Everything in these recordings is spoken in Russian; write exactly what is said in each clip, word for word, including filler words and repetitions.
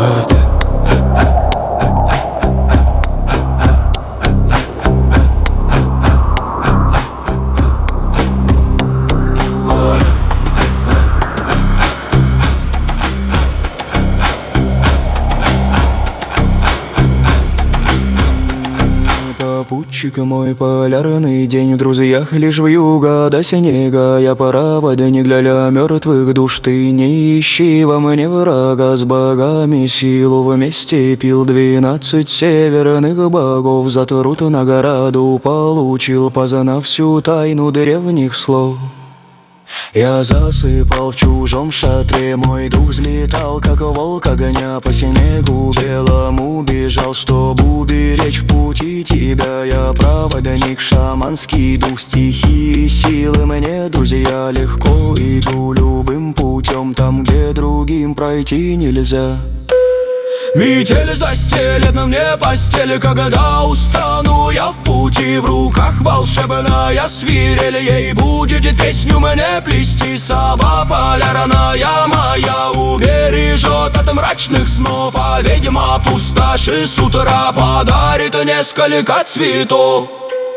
Попутчик мой, полярный день, в друзьях лишь вьюга до снега. Я проводник для мертвых душ, ты не ищи во мне врага. С богами силу вместе пил, двенадцать северных богов за труд награду получил, познав всю тайну древних слов. Я засыпал в чужом шатре, мой дух взлетал, как волк огня по снегу белому бежал, чтобы уберечь в пути тебя. Я проводник, шаманский дух, стихии силы мне, друзья, легко иду любым путем, там, где другим пройти нельзя. Метель застелет на мне постель, когда устану я в пути. В руках волшебная свирель, ей будет песню мне плести. Сова полярная моя убережет от мрачных снов, а ведьма пустоши с утра подарит несколько цветов.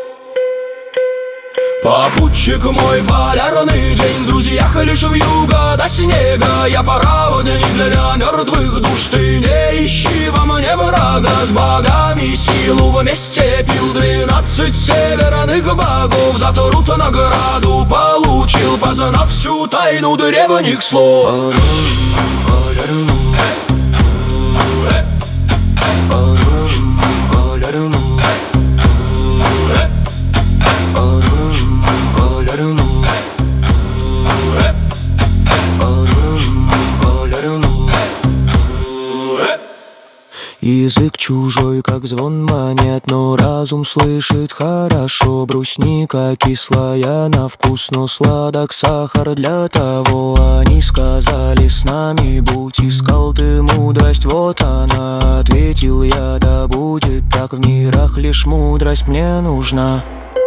Попутчик мой, полярный день, в друзьях лишь вьюга до снега. Я проводник для мертвых душ, ты не ищи во мне врага. С богами силу вместе пил, двенадцать северных богов за труд награду получил, познав всю тайну древних слов. Язык чужой, как звон монет, но разум слышит хорошо. Брусника кислая на вкус, но сладок сахар, для того они сказали с нами будь. Искал ты мудрость, вот она, ответил я, да будет так. В мирах лишь мудрость мне нужна.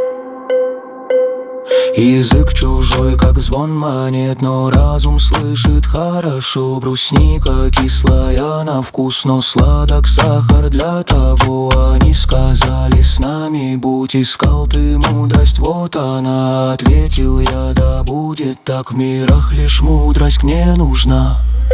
Язык чужой, как звон монет, но разум слышит хорошо. Брусника кислая на вкус, но сладок сахар, для того они сказали с нами будь. Искал ты мудрость, вот она, ответил я, да будет так. В мирах лишь мудрость мне нужна.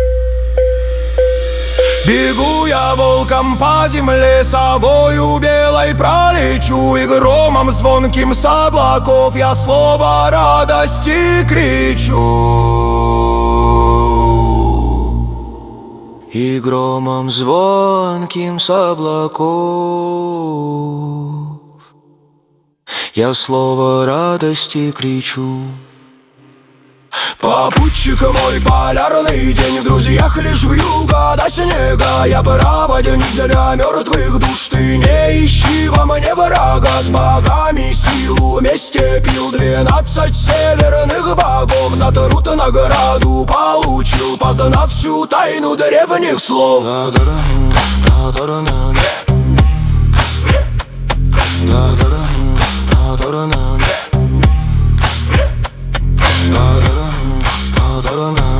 Бегу я волком по земле, совою белой пролечу, и громом звонким с облаков я слово радости кричу. И громом звонким с облаков я слово радости кричу. Попутчик мой, полярный день, в друзьях лишь вьюга до снега. Я проводник для мертвых душ, ты не ищи во мне врага. С богами силу вместе пил, двенадцать северных богов за труд награду получил, познав всю тайну древних слов. I don't know.